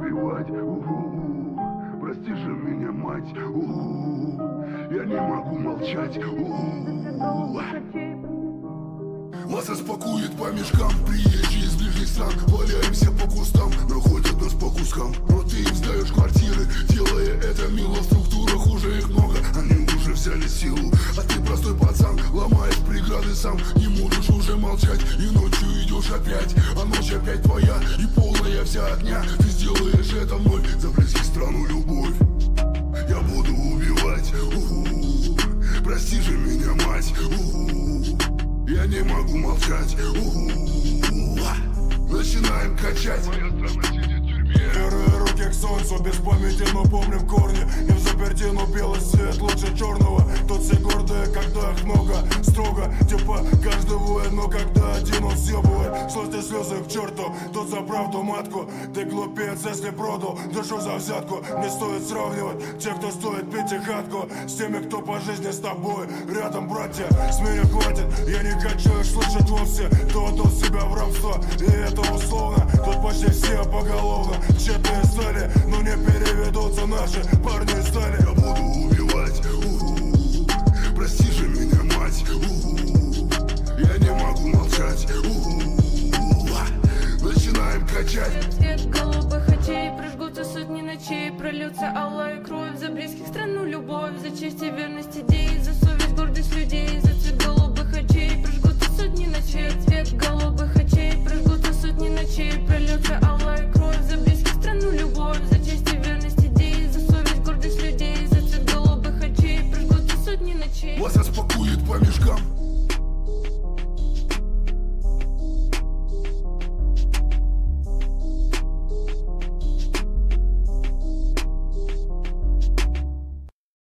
убивать. Прости же меня, мать. Я не могу молчать. Вас распакует по мешкам приезжие из ближних стран. Валяемся по кустам, находят нас по кускам. Но ты им сдаешь квартиры, делая это мило. В структурах уже их много, они уже взяли силу. А ты простой пацан, ломаешь преграды сам. Не можешь уже молчать, и ночью идешь опять. А ночь опять твоя, и полная вся огня. Ты сделаешь это вновь за близких страну любовь. Я буду убивать. Прости же меня, мать. Я не могу молчать. Начинаем качать. Моя страна сидит в тюрьме. Первые руки к солнцу, без памяти, но помним корни. Не в заперти, но белый свет лучше черного. Тут все гордые, когда их много. Строго, типа каждый воин, но когда один он съебывает. Слезьте слезы к черту, тут за правду матку. Ты глупец, если продал душу за взятку. Не стоит сравнивать тех, кто стоит пятихатку, с теми, кто по жизни с тобой. Рядом, братья, с меня хватит. Я не хочу их слышать вовсе. Кто отдал себя в рабство, и это условно. Тут почти все поголовно тщетные стали, но не переведутся наши парни стали. Я буду убивать. Прости же меня, мать. Я не могу молчать. Начинаем качать. Цвет голубых очей, прожгутся сотни ночей, прольются алая кровь за близких, страну любовь, за честь и верность идей, за